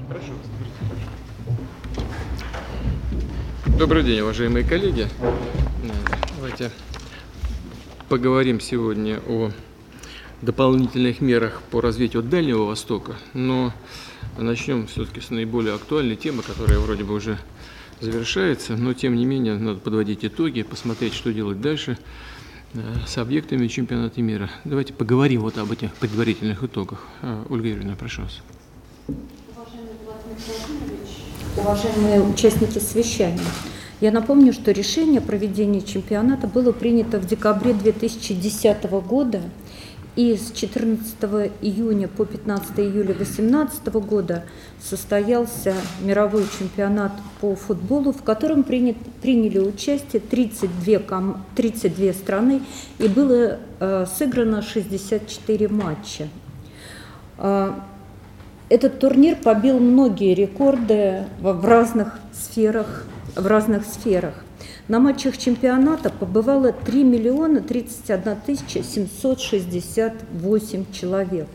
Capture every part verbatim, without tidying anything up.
Прошу. Добрый день, уважаемые коллеги. Давайте поговорим сегодня о дополнительных мерах по развитию Дальнего Востока, но начнем все-таки с наиболее актуальной темы, которая вроде бы уже завершается, но тем не менее надо подводить итоги, посмотреть, что делать дальше с объектами чемпионата мира. Давайте поговорим вот об этих предварительных итогах. Ольга Юрьевна, прошу вас. Уважаемый Владимир Владимирович, уважаемые участники совещания, я напомню, что решение о проведении чемпионата было принято в декабре две тысячи десятого года, и с четырнадцатого июня по пятнадцатое июля две тысячи восемнадцатого года состоялся мировой чемпионат по футболу, в котором принят, приняли участие тридцать две, ком, тридцать две страны, и было э, сыграно шестьдесят четыре матча. Э, этот турнир побил многие рекорды в, в разных сферах, в разных сферах. На матчах чемпионата побывало три миллиона тридцать одна тысяча семьсот шестьдесят восемь человек.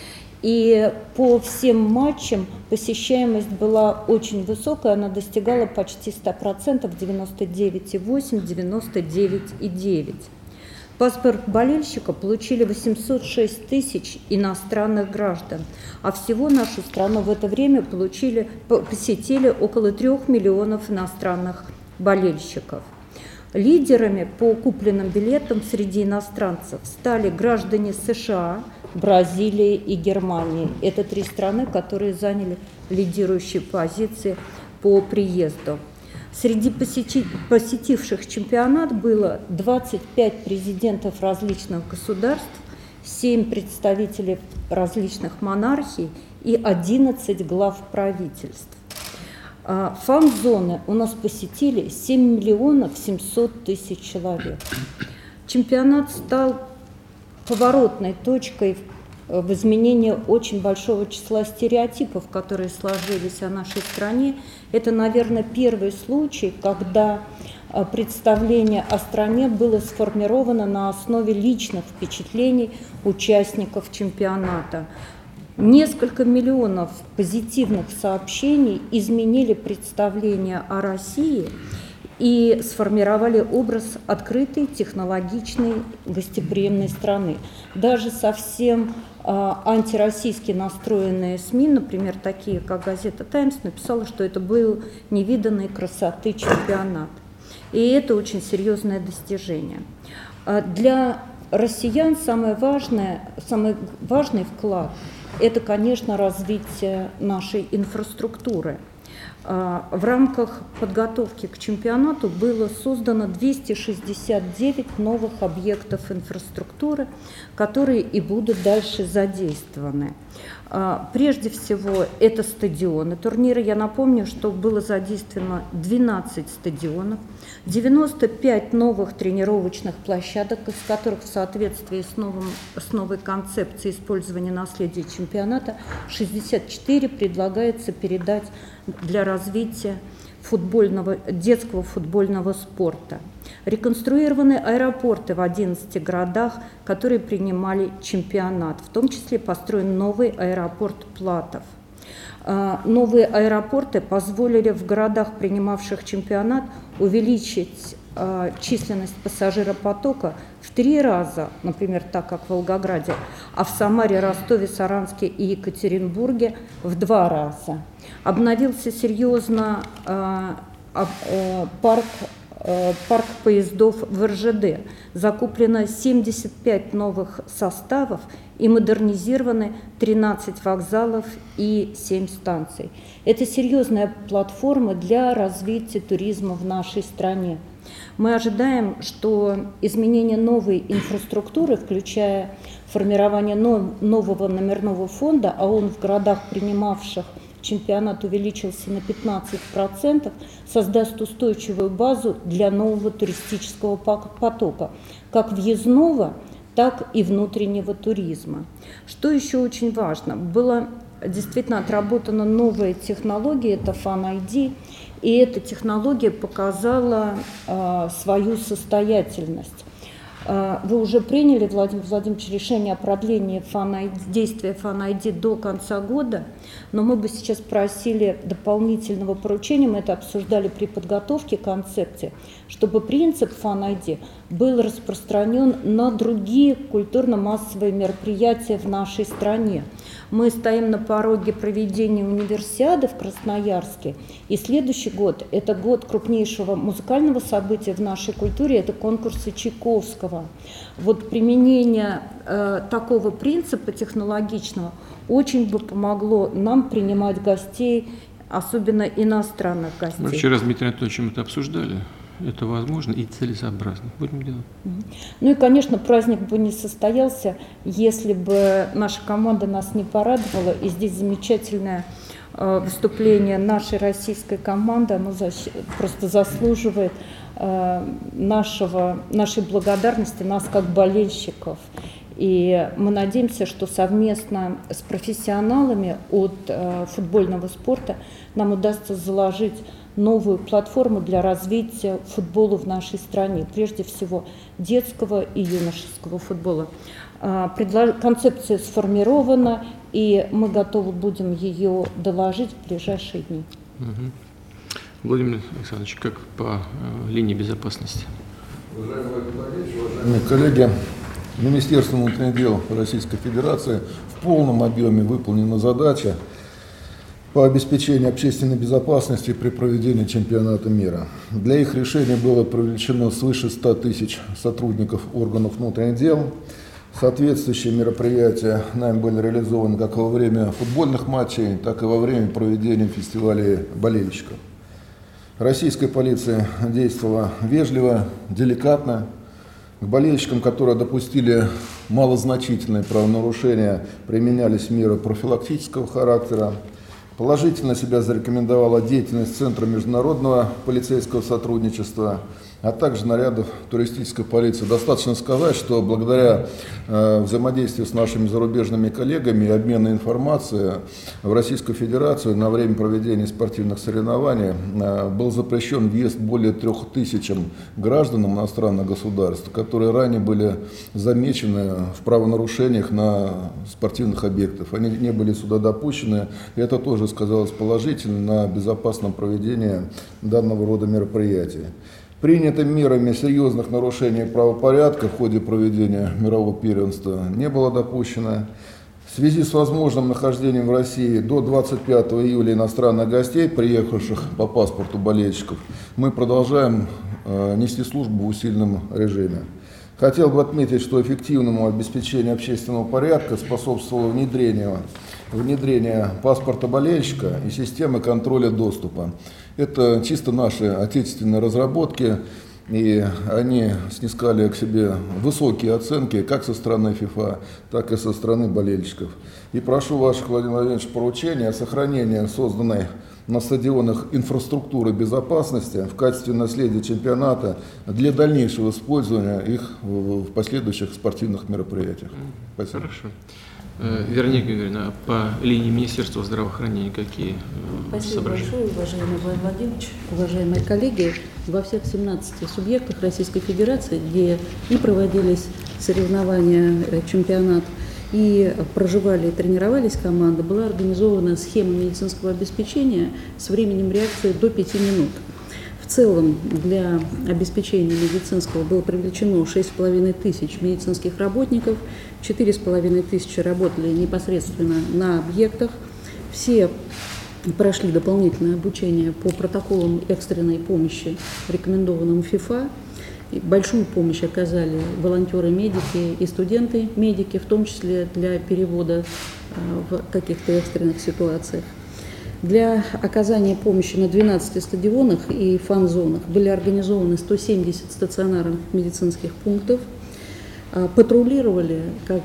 И по всем матчам посещаемость была очень высокая, она достигала почти ста процентов, девяносто девять и восемь, девяносто девять и девять. Паспорт болельщика получили восемьсот шесть тысяч иностранных граждан, а всего нашу страну в это время получили, посетили около трех миллионов иностранных болельщиков. Лидерами по купленным билетам среди иностранцев стали граждане США, Бразилии и Германии. Это три страны, которые заняли лидирующие позиции по приезду. Среди посетивших чемпионат было двадцать пять президентов различных государств, семь представителей различных монархий и одиннадцать глав правительств. Фан-зоны у нас посетили семь миллионов семьсот тысяч человек. Чемпионат стал поворотной точкой в изменении очень большого числа стереотипов, которые сложились о нашей стране. Это, наверное, первый случай, когда представление о стране было сформировано на основе личных впечатлений участников чемпионата. Несколько миллионов позитивных сообщений изменили представление о России и сформировали образ открытой, технологичной, гостеприимной страны. Даже совсем а, антироссийски настроенные СМИ, например, такие как газета «Таймс», написала, что это был невиданной красоты чемпионат. И это очень серьезное достижение. А для россиян самое важное, самый важный вклад – это, конечно, развитие нашей инфраструктуры. В рамках подготовки к чемпионату было создано двести шестьдесят девять новых объектов инфраструктуры, которые и будут дальше задействованы. Прежде всего, это стадионы турнира. Я напомню, что было задействовано двенадцать стадионов, девяносто пять новых тренировочных площадок, из которых в соответствии с, новым, с новой концепцией использования наследия чемпионата шестьдесят четыре предлагается передать для развития футбольного, детского футбольного спорта. Реконструированы аэропорты в одиннадцати городах, которые принимали чемпионат. В том числе построен новый аэропорт Платов. Новые аэропорты позволили в городах, принимавших чемпионат, увеличить численность пассажиропотока в три раза, например, так как в Волгограде, а в Самаре, Ростове, Саранске и Екатеринбурге в два раза. Обновился серьезно э, э, парк, э, парк поездов в эр жэ дэ. Закуплено семьдесят пять новых составов и модернизированы тринадцать вокзалов и семь станций. Это серьезная платформа для развития туризма в нашей стране. Мы ожидаем, что изменение новой инфраструктуры, включая формирование нового номерного фонда, а он в городах, принимавших чемпионат, увеличился на пятнадцать процентов, создаст устойчивую базу для нового туристического потока, как въездного, так и внутреннего туризма. Что еще очень важно? Была действительно отработана новая технология, это Fan ай ди, и эта технология показала э, свою состоятельность. Вы уже приняли, Владимир Владимирович, решение о продлении фан-ай ди, действия фан-ай ди до конца года, но мы бы сейчас просили дополнительного поручения, мы это обсуждали при подготовке концепции, чтобы принцип фан-ай ди был распространен на другие культурно-массовые мероприятия в нашей стране. Мы стоим на пороге проведения универсиады в Красноярске, и следующий год – это год крупнейшего музыкального события в нашей культуре, это конкурсы Чайковского. Вот применение э, такого принципа технологичного очень бы помогло нам принимать гостей, особенно иностранных гостей. Мы вчера с Дмитрием Анатольевичем это обсуждали. Это возможно и целесообразно. Будем делать. Ну и, конечно, праздник бы не состоялся, если бы наша команда нас не порадовала. И здесь замечательное э, выступление нашей российской команды. Оно защ... просто заслуживает э, нашего, нашей благодарности, нас как болельщиков. И мы надеемся, что совместно с профессионалами от э, футбольного спорта нам удастся заложить новую платформу для развития футбола в нашей стране, прежде всего детского и юношеского футбола. Концепция сформирована, и мы готовы будем ее доложить в ближайшие дни. Угу. Владимир Александрович, как по э, линии безопасности? Уважаемый Владимир Владимирович, уважаемые коллеги, Министерством внутренних дел Российской Федерации в полном объеме выполнена задача по обеспечению общественной безопасности при проведении чемпионата мира. Для их решения было привлечено свыше ста тысяч сотрудников органов внутренних дел. Соответствующие мероприятия нами были реализованы как во время футбольных матчей, так и во время проведения фестивалей болельщиков. Российская полиция действовала вежливо, деликатно. К болельщикам, которые допустили малозначительные правонарушения, применялись меры профилактического характера. Положительно себя зарекомендовала деятельность Центра международного полицейского сотрудничества, а также нарядов туристической полиции. Достаточно сказать, что благодаря э, взаимодействию с нашими зарубежными коллегами и обмену информацией в Российскую Федерацию на время проведения спортивных соревнований э, был запрещен въезд более трех тысячам гражданам иностранных государств, которые ранее были замечены в правонарушениях на спортивных объектах. Они не были сюда допущены, и это тоже сказалось положительно на безопасном проведении данного рода мероприятий. Принятыми мерами серьезных нарушений правопорядка в ходе проведения мирового первенства не было допущено. В связи с возможным нахождением в России до двадцать пятого июля иностранных гостей, приехавших по паспорту болельщиков, мы продолжаем э, нести службу в усиленном режиме. Хотел бы отметить, что эффективному обеспечению общественного порядка способствовало внедрение, внедрение паспорта болельщика и системы контроля доступа. Это чисто наши отечественные разработки, и они снискали к себе высокие оценки как со стороны ФИФА, так и со стороны болельщиков. И прошу ваших, Владимир Владимирович, поручения о сохранении созданной на стадионах инфраструктуры безопасности в качестве наследия чемпионата для дальнейшего использования их в последующих спортивных мероприятиях. Спасибо. Хорошо. Вероника Юрьевна, по линии Министерства здравоохранения какие Спасибо соображения? большое, уважаемый Владимир Владимирович, уважаемые коллеги. Во всех семнадцати субъектах Российской Федерации, где и проводились соревнования, чемпионат, и проживали и тренировались команды, была организована схема медицинского обеспечения с временем реакции до пяти минут. В целом для обеспечения медицинского было привлечено шесть с половиной тысяч медицинских работников, четыре с половиной тысячи работали непосредственно на объектах. Все прошли дополнительное обучение по протоколам экстренной помощи, рекомендованным ФИФА. И большую помощь оказали волонтеры-медики и студенты-медики, в том числе для перевода в каких-то экстренных ситуациях. Для оказания помощи на двенадцати стадионах и фан-зонах были организованы сто семьдесят стационарных медицинских пунктов. Патрулировали как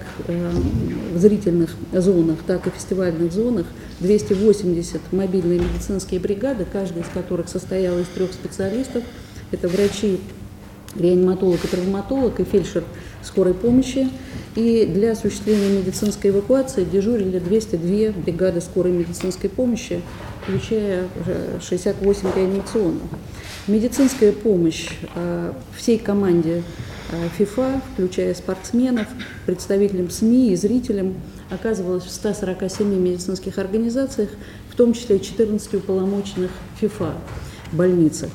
в зрительных зонах, так и в фестивальных зонах двести восемьдесят мобильные медицинские бригады, каждая из которых состояла из трех специалистов. Это врачи, реаниматолог и травматолог, и фельдшер скорой помощи. И для осуществления медицинской эвакуации дежурили двести две бригады скорой медицинской помощи, включая шестьдесят восемь реанимационных. Медицинская помощь всей команде ФИФА, включая спортсменов, представителям СМИ и зрителям, оказывалось в ста сорока семи медицинских организациях, в том числе четырнадцати уполномоченных ФИФА больницах.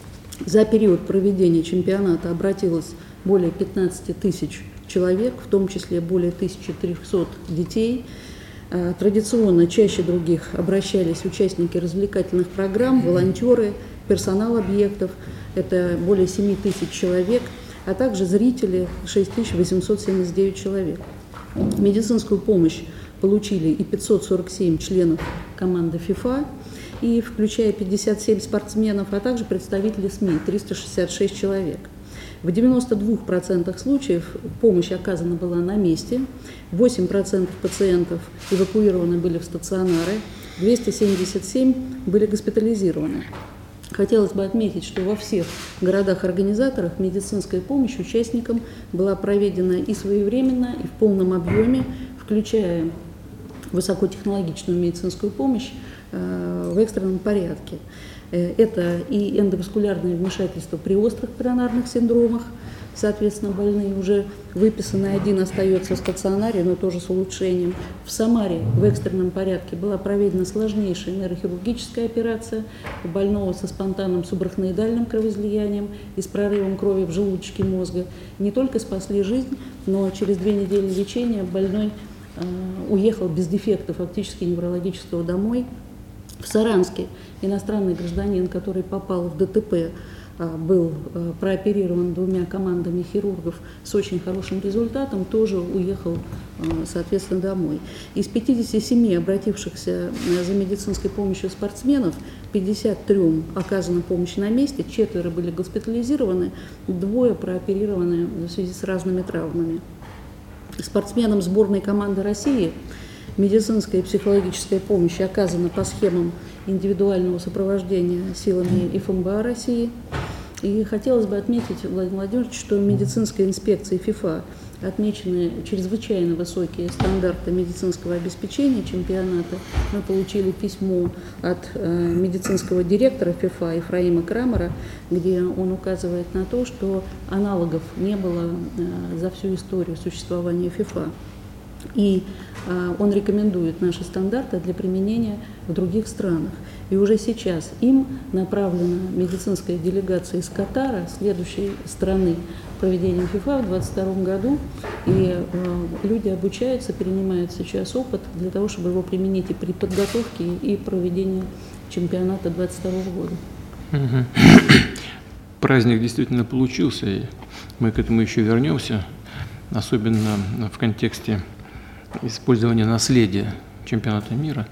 За период проведения чемпионата обратилось более пятнадцати тысяч человек, в том числе более тысячи трёхсот детей. Традиционно чаще других обращались участники развлекательных программ, волонтеры, персонал объектов, это более семи тысяч человек, а также зрители, шесть тысяч восемьсот семьдесят девять человек. Медицинскую помощь получили и пятьсот сорок семь членов команды ФИФА, и включая пятьдесят семь спортсменов, а также представители СМИ, триста шестьдесят шесть человек. В девяноста двух процентах случаев помощь оказана была на месте, восемь процентов пациентов эвакуированы были в стационары, двести семьдесят семь были госпитализированы. Хотелось бы отметить, что во всех городах-организаторах медицинская помощь участникам была проведена и своевременно, и в полном объеме, включая высокотехнологичную медицинскую помощь э, в экстренном порядке. Это и эндоваскулярное вмешательство при острых коронарных синдромах, соответственно, больные уже выписаны, один остается в стационаре, но тоже с улучшением. В Самаре в экстренном порядке была проведена сложнейшая нейрохирургическая операция у больного со спонтанным субарахноидальным кровоизлиянием и с прорывом крови в желудочке мозга. Не только спасли жизнь, но через две недели лечения больной э, уехал без дефекта фактически неврологического домой. В Саранске иностранный гражданин, который попал в ДТП, был прооперирован двумя командами хирургов с очень хорошим результатом, тоже уехал, соответственно, домой. Из пятидесяти семи обратившихся за медицинской помощью спортсменов, пятьдесят трём оказана помощь на месте, четверо были госпитализированы, двое прооперированы в связи с разными травмами. Спортсменам сборной команды России медицинская и психологическая помощь оказана по схемам индивидуального сопровождения силами ФМБА России. И хотелось бы отметить, Владимир Владимирович, что медицинская инспекция ФИФА отмечены чрезвычайно высокие стандарты медицинского обеспечения чемпионата. Мы получили письмо от э, медицинского директора ФИФА Ефраима Крамера, где он указывает на то, что аналогов не было э, за всю историю существования ФИФА. И э, он рекомендует наши стандарты для применения в других странах. И уже сейчас им направлена медицинская делегация из Катара, следующей страны проведения ФИФА в две тысячи двадцать втором году. И э, люди обучаются, перенимают сейчас опыт для того, чтобы его применить и при подготовке, и проведении чемпионата две тысячи двадцать второго года. Угу. Праздник действительно получился, и мы к этому еще вернемся, особенно в контексте использования наследия чемпионата мира.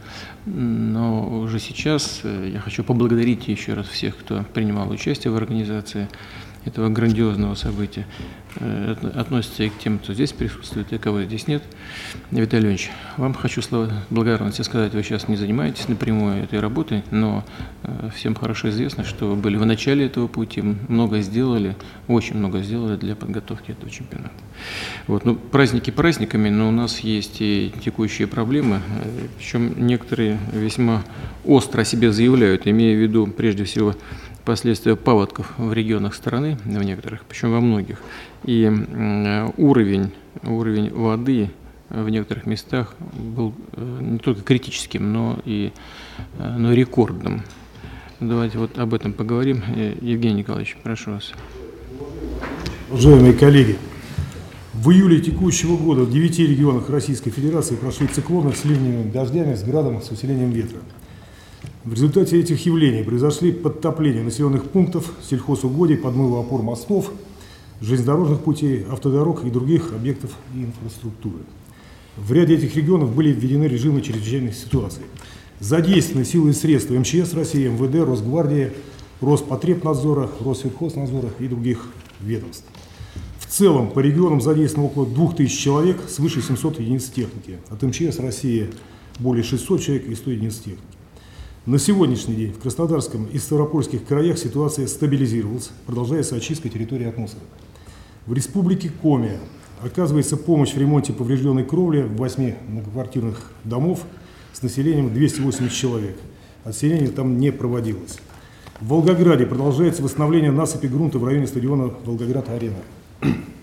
Но уже сейчас я хочу поблагодарить еще раз всех, кто принимал участие в организации этого грандиозного события. Относится и к тем, кто здесь присутствует, и кого здесь нет. Виталий Леонидович, вам хочу слова благодарности сказать. Вы сейчас не занимаетесь напрямую этой работой, но всем хорошо известно, что вы были в начале этого пути, много сделали, очень много сделали для подготовки этого чемпионата. Вот, ну, праздники праздниками, но у нас есть и текущие проблемы, причем некоторые весьма остро о себе заявляют, имея в виду прежде всего последствия паводков в регионах страны, в некоторых, причем во многих, и э, уровень, уровень воды в некоторых местах был э, не только критическим, но и э, но рекордным. Давайте вот об этом поговорим. Евгений Николаевич, прошу вас. Уважаемые коллеги, в июле текущего года в девяти регионах Российской Федерации прошли циклоны с ливневыми дождями, с градом, с усилением ветра. В результате этих явлений произошли подтопления населенных пунктов, сельхозугодий, подмывы опор мостов, железнодорожных путей, автодорог и других объектов и инфраструктуры. В ряде этих регионов были введены режимы чрезвычайной ситуации. Задействованы силы и средства МЧС России, МВД, Росгвардии, Роспотребнадзора, Россельхознадзора и других ведомств. В целом по регионам задействовано около двух тысяч человек, свыше семисот единиц техники. От МЧС России более шестисот человек и ста единиц техники. На сегодняшний день в Краснодарском и Ставропольских краях ситуация стабилизировалась, продолжается очистка территории от мусора. В республике Коми оказывается помощь в ремонте поврежденной кровли в восьми многоквартирных домов с населением двухсот восьмидесяти человек. Отселение там не проводилось. В Волгограде продолжается восстановление насыпи грунта в районе стадиона Волгоград-Арена.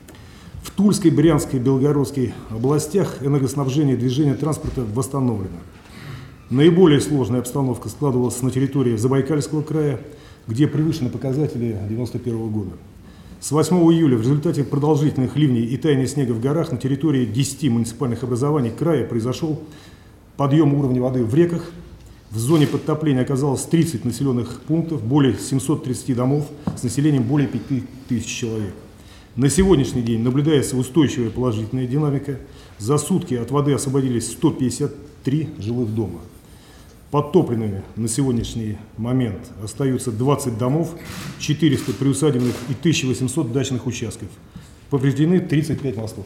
В Тульской, Брянской, Белгородской областях энергоснабжение и движение транспорта восстановлено. Наиболее сложная обстановка складывалась на территории Забайкальского края, где превышены показатели девяносто первого года. С восьмого июля в результате продолжительных ливней и таяния снега в горах на территории десяти муниципальных образований края произошел подъем уровня воды в реках. В зоне подтопления оказалось тридцать населенных пунктов, более семисот тридцати домов с населением более пяти тысяч человек. На сегодняшний день наблюдается устойчивая положительная динамика. За сутки от воды освободились сто пятьдесят три жилых дома. Подтопленными на сегодняшний момент остаются двадцать домов, четыреста приусадебных и тысяча восемьсот дачных участков. Повреждены тридцать пять мостов.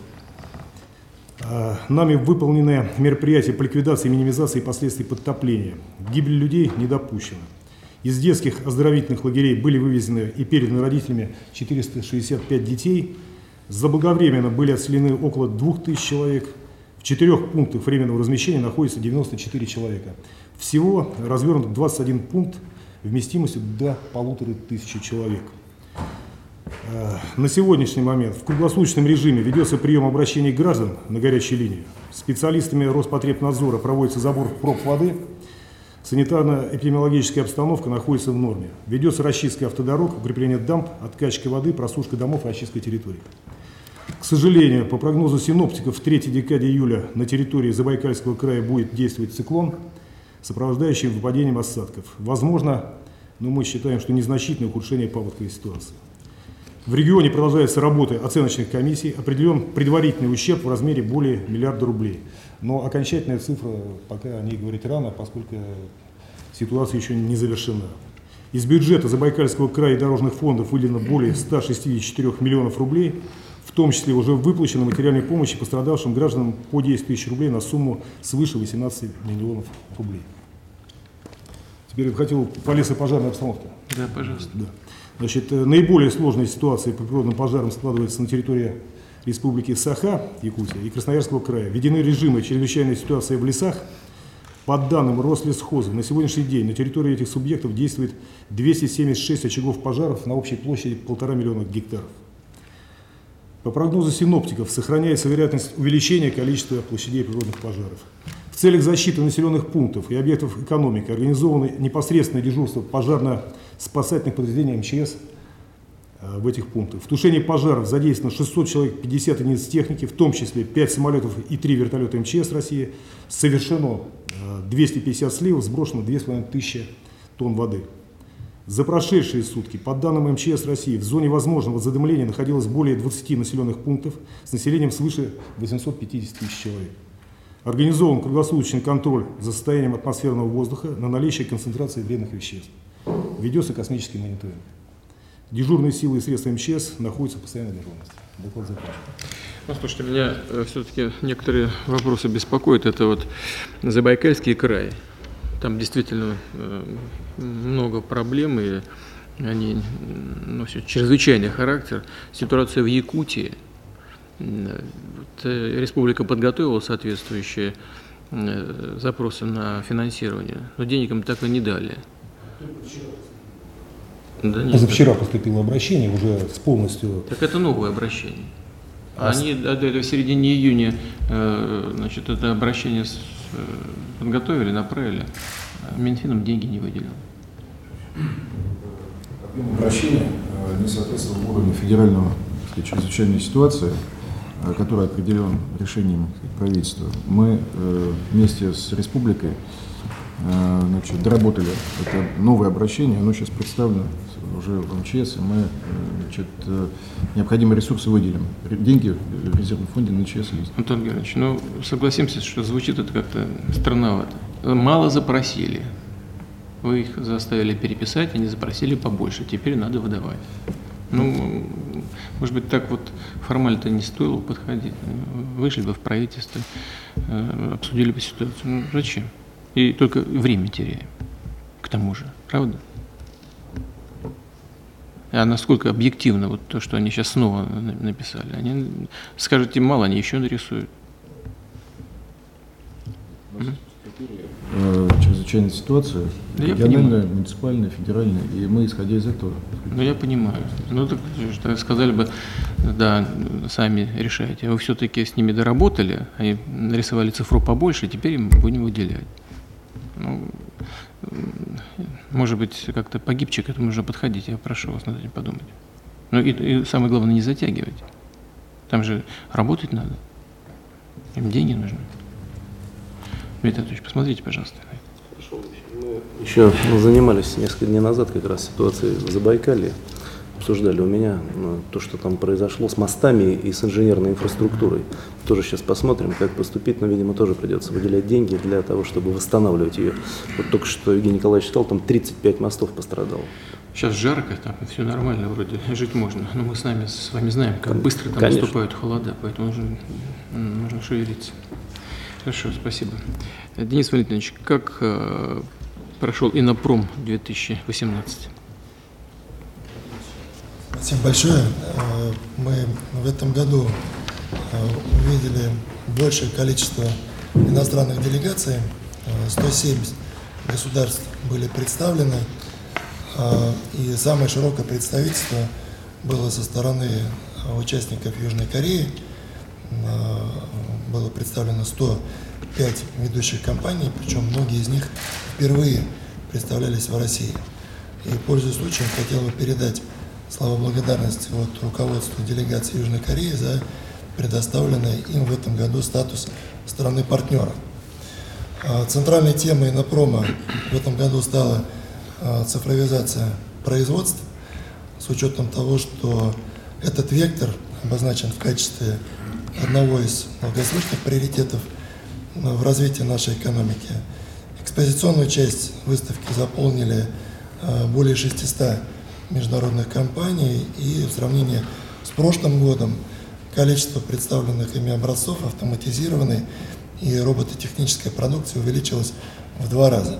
Нами выполнены мероприятия по ликвидации и минимизации последствий подтопления. Гибель людей не допущена. Из детских оздоровительных лагерей были вывезены и переданы родителями четыреста шестьдесят пять детей. Заблаговременно были отселены около двух тысяч человек. В четырех пунктах временного размещения находится девяносто четыре человека. Всего развернут двадцать один пункт вместимостью до полутора тысячи человек. На сегодняшний момент в круглосуточном режиме ведется прием обращений граждан на горячей линии. Специалистами Роспотребнадзора проводится забор проб воды. Санитарно-эпидемиологическая обстановка находится в норме. Ведется расчистка автодорог, укрепление дамб, откачка воды, просушка домов и очистка территорий. К сожалению, по прогнозу синоптиков, в третьей декаде июля на территории Забайкальского края будет действовать циклон, сопровождающий выпадением осадков. Возможно, но мы считаем, что незначительное ухудшение паводковой ситуации. В регионе продолжаются работы оценочных комиссий, определен предварительный ущерб в размере более миллиарда рублей. Но окончательная цифра пока о ней говорить рано, поскольку ситуация еще не завершена. Из бюджета Забайкальского края и дорожных фондов выделено более ста шестидесяти четырёх миллионов рублей, в том числе уже выплачено материальной помощи пострадавшим гражданам по десять тысяч рублей на сумму свыше восемнадцати миллионов рублей. Теперь я бы хотел по лесопожарной обстановке. Да, пожалуйста. Да. Значит, наиболее сложная ситуация по природным пожарам складывается на территории Республики Саха, Якутия, и Красноярского края. Введены режимы чрезвычайной ситуации в лесах. По данным Рослесхоза, на сегодняшний день на территории этих субъектов действует двести семьдесят шесть очагов пожаров на общей площади полтора миллиона гектаров. По прогнозу синоптиков сохраняется вероятность увеличения количества площадей природных пожаров. В целях защиты населенных пунктов и объектов экономики организованы непосредственное дежурство пожарно-спасательных подразделений эм че эс в этих пунктах. В тушении пожаров задействовано шестьсот человек, пятьдесят единиц техники, в том числе пять самолетов и три вертолета эм че эс России. Совершено двести пятьдесят сливов, сброшено две с половиной тысячи тонн воды. За прошедшие сутки, по данным эм че эс России, в зоне возможного задымления находилось более двадцати населенных пунктов с населением свыше восьмисот пятидесяти тысяч человек. Организован круглосуточный контроль за состоянием атмосферного воздуха на наличие концентрации вредных веществ. Ведется космический мониторинг. Дежурные силы и средства эм че эс находятся в постоянной готовности. Доклад закончен. Ну, слушайте, меня э, все-таки некоторые вопросы беспокоят. Это вот Забайкальский край. Там действительно э, много проблем, и они носят чрезвычайный характер. Ситуация в Якутии. Вот, э, республика подготовила соответствующие э, запросы на финансирование, но денег им так и не дали. Да нет, Позавчера поступило обращение уже с полностью... Так это новое обращение. А Они в середине июня э, значит, это обращение с, э, подготовили, направили, а Минфином деньги не выделил. Объем обращения не соответствовал уровню федерального, так сказать, чрезвычайной ситуации, который определен решением правительства. Мы э, вместе с республикой э, значит, доработали это новое обращение, оно сейчас представлено уже в эм че эс, и мы значит, необходимые ресурсы выделим. Деньги в резервном фонде на эм че эс есть. Антон Георгиевич, ну согласимся, что звучит это как-то странновато. Мало запросили. Вы их заставили переписать, они запросили побольше, теперь надо выдавать. Ну, может быть, так вот формально-то не стоило подходить. Вышли бы в правительство, обсудили бы ситуацию. Ну, зачем? И только время теряем. К тому же, правда? А насколько объективно вот то, что они сейчас снова написали? Они, скажете, мало, они еще нарисуют. э, чрезвычайная ситуация, Да я региональная, понимаю. муниципальная, федеральная, и мы, исходя из этого... Ну, я понимаю. Ну, так что сказали бы, да, сами решайте. Вы все-таки с ними доработали, они нарисовали цифру побольше, теперь им будем выделять. Ну, может быть, как-то погибче к этому нужно подходить, я прошу вас над этим подумать. Ну, и, и самое главное, не затягивать. Там же работать надо. Им деньги нужны. Дмитрий Анатольевич, посмотрите, пожалуйста. Хорошо. Мы еще занимались несколько дней назад как раз ситуацией в Забайкалье. Обсуждали у меня ну, то, что там произошло с мостами и с инженерной инфраструктурой. Тоже сейчас посмотрим, как поступить, но, видимо, тоже придется выделять деньги для того, чтобы восстанавливать ее. Вот только что Евгений Николаевич сказал, там тридцать пять мостов пострадало. Сейчас жарко, там все нормально, вроде жить можно. Но мы с, нами, с вами знаем, как быстро там Конечно. наступают холода, поэтому нужно, нужно шевелиться. Хорошо, спасибо. Денис Валентинович, как э, прошел Иннопром две тысячи восемнадцать? Спасибо большое. Э, Мы в этом году э, увидели большее количество иностранных делегаций. Э, сто семьдесят государств были представлены. Э, И самое широкое представительство было со стороны участников Южной Кореи. Э, Было представлено сто пять ведущих компаний, причем многие из них впервые представлялись в России. И, пользуясь случаем, хотел бы передать слова благодарности от руководства делегации Южной Кореи за предоставленный им в этом году статус страны-партнера. Центральной темой Иннопрома в этом году стала цифровизация производства, с учетом того, что этот вектор обозначен в качестве одного из долгосрочных приоритетов в развитии нашей экономики. Экспозиционную часть выставки заполнили более шестисот международных компаний, и в сравнении с прошлым годом количество представленных ими образцов автоматизированной и робототехнической продукции увеличилось в два раза.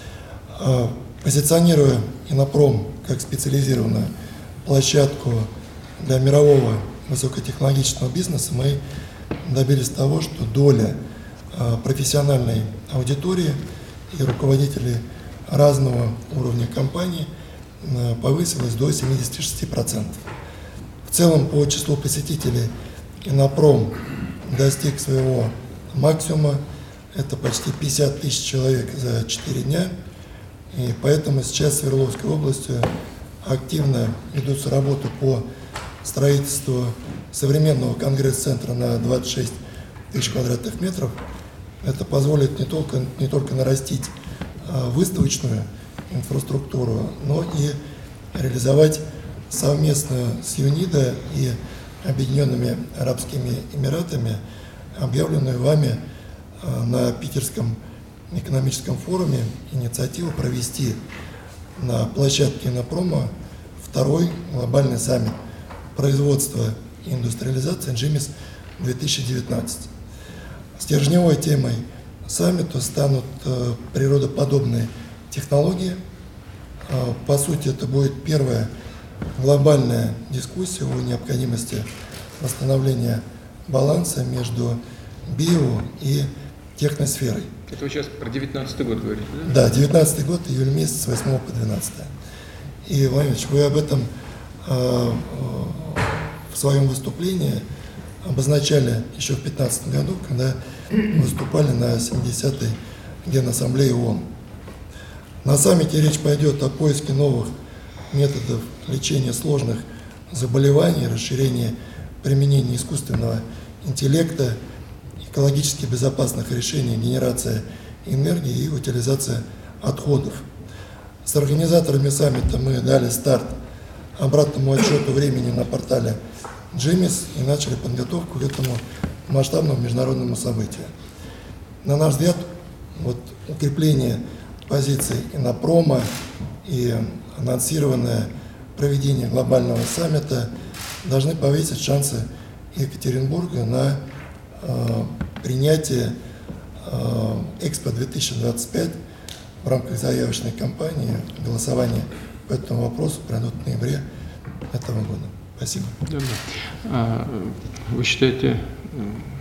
Позиционируя Иннопром как специализированную площадку для мирового высокотехнологичного бизнеса, мы добились того, что доля профессиональной аудитории и руководителей разного уровня компаний повысилась до семидесяти шести процентов. В целом, по числу посетителей Иннопром достиг своего максимума. Это почти пятьдесят тысяч человек за четыре дня. И поэтому сейчас в Свердловской области активно ведутся работы по строительству современного конгресс-центра на двадцать шесть тысяч квадратных метров. Это позволит не только, не только нарастить а, выставочную инфраструктуру, но и реализовать совместно с ЮНИДО и Объединенными Арабскими Эмиратами объявленную вами а, на Питерском экономическом форуме инициативу провести на площадке Иннопрома второй глобальный саммит производства и индустриализации джимис две тысячи девятнадцать. Стержневой темой саммита станут э, природоподобные технологии. Э, по сути, это будет первая глобальная дискуссия о необходимости восстановления баланса между био и техносферой. Это вы сейчас про девятнадцатый год говорите, да? Да, девятнадцатый год, июль месяц, с восьмого по двенадцатое. И, Владимир Ильич, вы об этом э, э, в своем выступлении обозначали еще в две тысячи пятнадцатом году, когда выступали на семидесятой Генассамблее ООН. На саммите речь пойдет о поиске новых методов лечения сложных заболеваний, расширении применения искусственного интеллекта, экологически безопасных решений, генерация энергии и утилизация отходов. С организаторами саммита мы дали старт обратному отсчету времени на портале джимис и начали подготовку к этому масштабному международному событию. На наш взгляд, вот укрепление позиций Иннопрома и анонсированное проведение глобального саммита должны повысить шансы Екатеринбурга на э, принятие э, Экспо две тысячи двадцать пять в рамках заявочной кампании. Голосование по этому вопросу пройдет в ноябре этого года. Спасибо. Да, да. А вы считаете,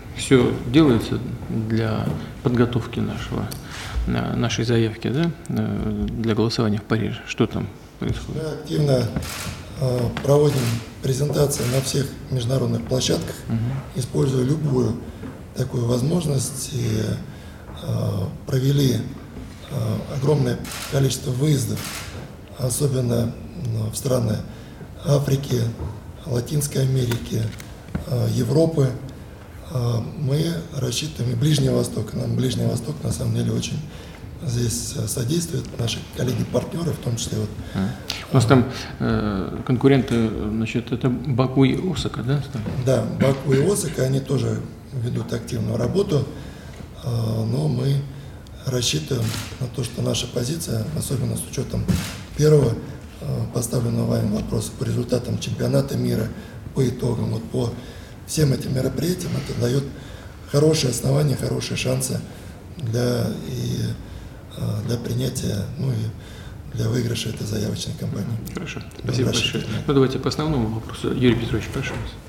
все делается для подготовки нашего, нашей заявки, да, для голосования в Париже? Что там происходит? Мы активно э, проводим презентации на всех международных площадках, угу. используя любую такую возможность, и э, провели э, огромное количество выездов, особенно ну, в страны Африки, Латинской Америки, э, Европы. Э, мы рассчитываем, и Ближний Восток, нам Ближний Восток на самом деле очень здесь содействуют наши коллеги-партнеры, в том числе вот. У нас там э, конкуренты, значит, это Баку и Осака, да? Да, Баку и Осака, они тоже ведут активную работу, э, но мы рассчитываем на то, что наша позиция, особенно с учетом первого э, поставленного вами вопроса по результатам чемпионата мира, по итогам, вот по всем этим мероприятиям, это дает хорошие основания, хорошие шансы для и для принятия, ну и для выигрыша этой заявочной кампании. Хорошо, спасибо большое. Ну давайте по основному вопросу. Юрий Петрович, прошу вас.